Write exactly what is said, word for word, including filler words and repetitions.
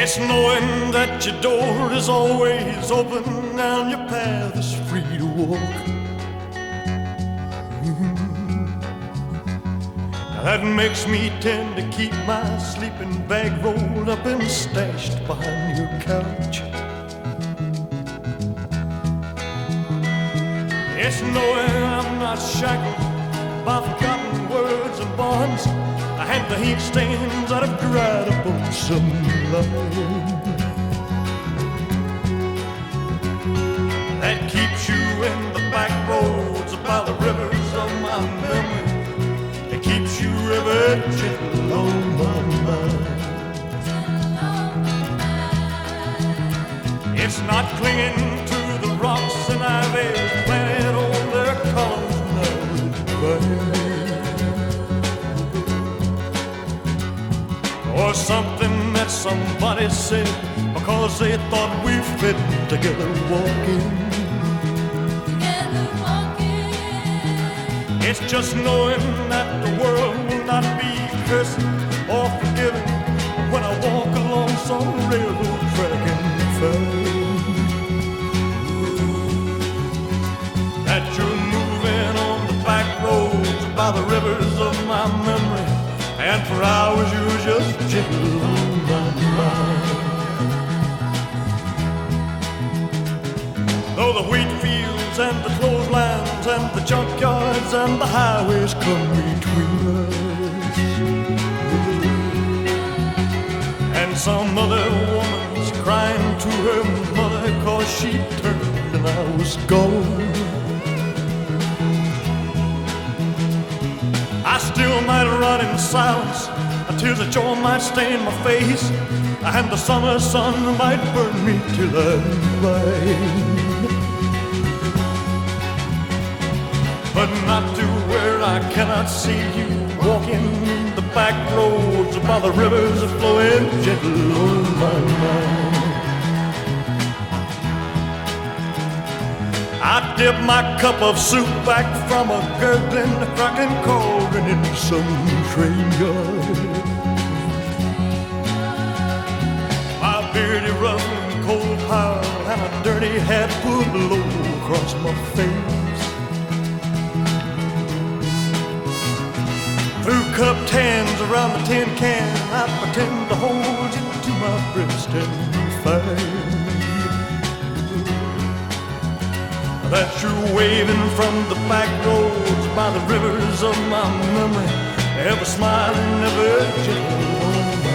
It's knowing that your door is always open and your path is free to walk. Mm-hmm. That makes me tend to keep my sleeping bag rolled up and stashed behind your couch. It's knowing I'm not shackled by forgotten words and bonds, and the ink stains that have dried up on some line. That keeps you in the back roads by the rivers of my memory. It keeps you ever gentle on my mind. It's not clinging to the rocks and ivy planted on their columns now. Or something that somebody said because they thought we fit together walking. Together walking. It's just knowing that the world will not be cursed or forgiven when I walk along some railroad track and find that you're moving on the back roads by the rivers of my memory. And for hours you were just gentle on my mind. Though the wheat fields and the clotheslines and the junkyards and the highways come between us, and some other woman's crying to her mother 'cause she turned and I was gone, I still might run in silence, tears of joy might stain my face, and the summer sun might burn me till I'm blind. But not to where I cannot see you walking the back roads by the rivers flowing gentle on my mind. I dip my cup of soup back from a gurgling, cracking cauldron in some train yard. My beardy rough and cold pile and a dirty hat pulled low across my face. Through cupped hands around the tin can, I pretend to hold you to my breast and fight. That you're waving from the back roads by the rivers of my memory, ever smiling, ever gentle on